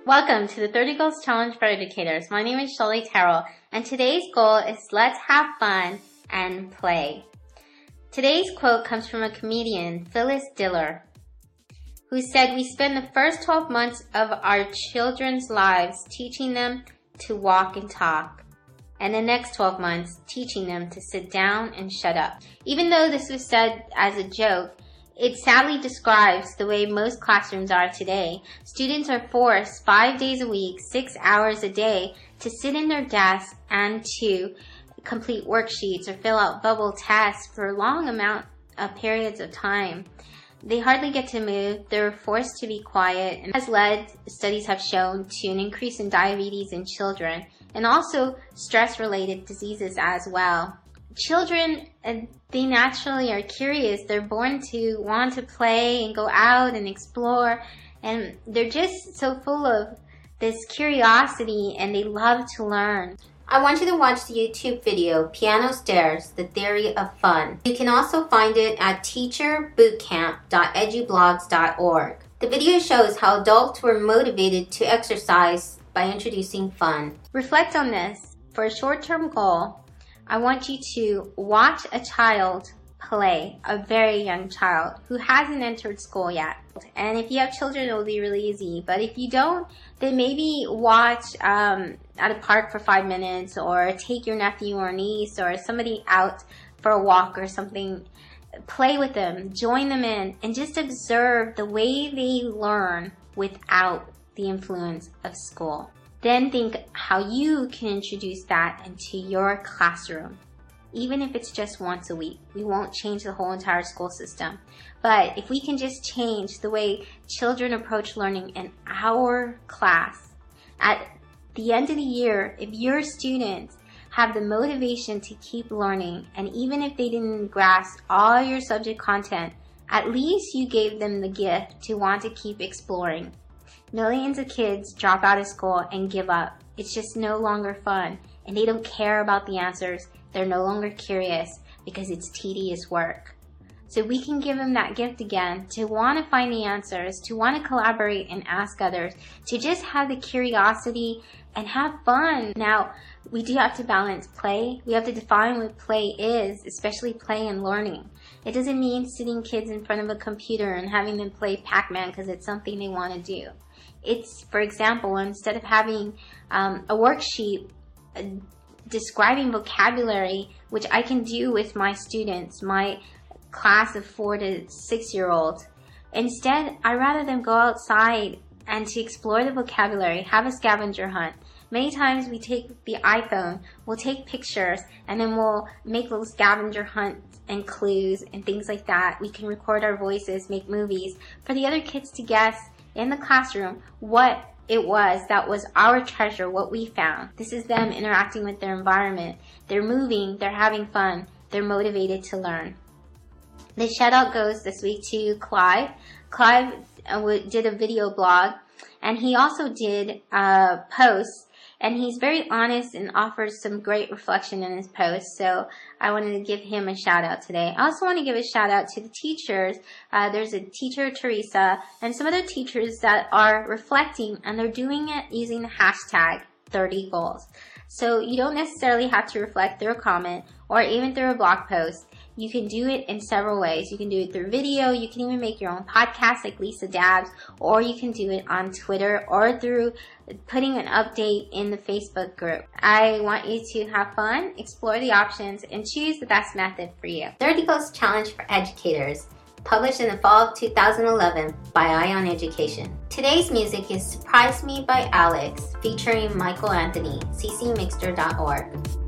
Welcome to the 30 Goals Challenge for Educators. My name is Shirley Terrell, and today's goal is let's have fun and play. Today's quote comes from a comedian, Phyllis Diller, who said, "We spend the first 12 months of our children's lives teaching them to walk and talk, and the next 12 months teaching them to sit down and shut up." Even though this was said as a joke, it sadly describes the way most classrooms are today. Students are forced 5 days a week, 6 hours a day, to sit in their desks and to complete worksheets or fill out bubble tests for a long amount of periods of time. They hardly get to move. They're forced to be quiet, and has led, studies have shown, to an increase in diabetes in children and also stress-related diseases as well. Children, they naturally are curious. They're born to want to play and go out and explore, and they're just so full of this curiosity and they love to learn. I want you to watch the YouTube video, Piano Stairs, The Theory of Fun. You can also find it at teacherbootcamp.edublogs.org. The video shows how adults were motivated to exercise by introducing fun. Reflect on this. For a short-term goal, I want you to watch a child play, a very young child who hasn't entered school yet. And if you have children, it will be really easy. But if you don't, then maybe watch at a park for 5 minutes, or take your nephew or niece or somebody out for a walk or something. Play with them, join them in, and just observe the way they learn without the influence of school. Then think how you can introduce that into your classroom. Even if it's just once a week, we won't change the whole entire school system. But if we can just change the way children approach learning in our class, at the end of the year, if your students have the motivation to keep learning, and even if they didn't grasp all your subject content, at least you gave them the gift to want to keep exploring. Millions of kids drop out of school and give up. It's just no longer fun, and they don't care about the answers. They're no longer curious because it's tedious work. So we can give them that gift again, to want to find the answers, to want to collaborate and ask others, to just have the curiosity and have fun. Now, we do have to balance play. We have to define what play is, especially play and learning. It doesn't mean sitting kids in front of a computer and having them play Pac-Man because it's something they want to do. It's, for example, instead of having a worksheet describing vocabulary, which I can do with my students, my class of 4 to 6 year olds, instead, I rather them go outside and to explore the vocabulary, have a scavenger hunt. Many times we take the iPhone, we'll take pictures, and then we'll make little scavenger hunts and clues and things like that. We can record our voices, make movies for the other kids to guess in the classroom what it was that was our treasure, what we found. This is them interacting with their environment. They're moving, they're having fun, they're motivated to learn. The shout out goes this week to Clive. Clive did a video blog, and he also did posts, and he's very honest and offers some great reflection in his posts. So I wanted to give him a shout out today. I also want to give a shout out to the teachers. There's a teacher, Teresa, and some other teachers that are reflecting, and they're doing it using the hashtag 30 goals. So you don't necessarily have to reflect through a comment or even through a blog post. You can do it in several ways. You can do it through video. You can even make your own podcast like Lisa Dabbs, or you can do it on Twitter or through putting an update in the Facebook group. I want you to have fun, explore the options, and choose the best method for you. 30 Goals Challenge for Educators, published in the fall of 2011 by Ion Education. Today's music is Surprise Me by Alex, featuring Michael Anthony, ccmixter.org.